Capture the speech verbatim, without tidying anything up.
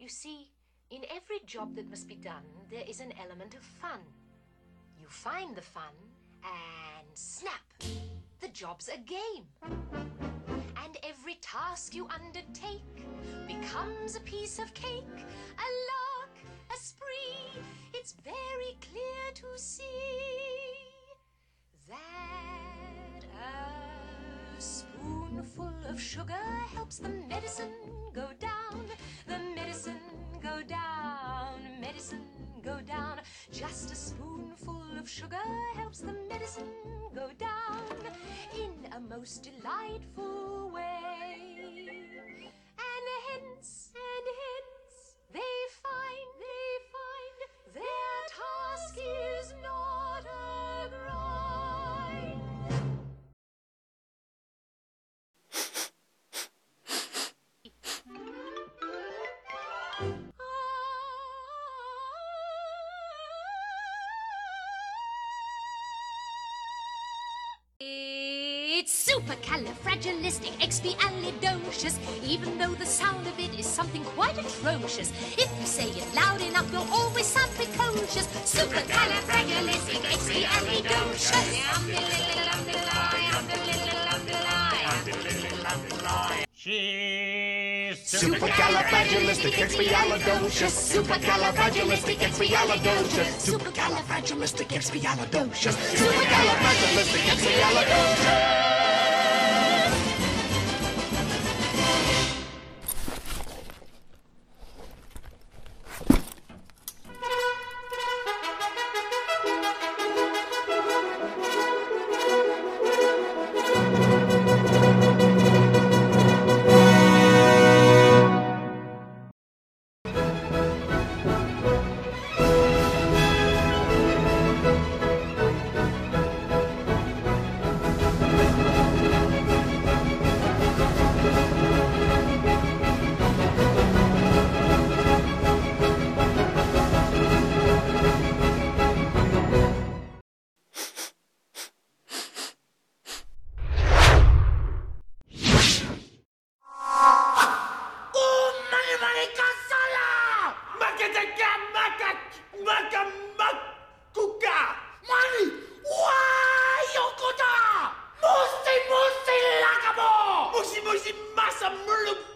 You see, in every job that must be done, there is an element of fun. You find the fun, and snap! The job's a game. And every task you undertake becomes a piece of cake, a lark, a spree. It's very clear to see that a spoonful of sugar helps the medicine go down, the medicine go down, medicine go down. Just a spoonful of sugar helps the medicine go down in a most delightful way. And hence, and hence, they find, they find their task is not a grind. It's supercalifragilisticexpialidocious, even though the sound of it is something quite atrocious. If you say it loud enough, you'll always sound precocious. Supercalifragilisticexpialidocious. She's supercalifragilisticexpialidocious. Supercalifragilisticexpialidocious. Supercalifragilisticexpialidocious. Supercalifragilisticexpialidocious. Musi musi masa muluk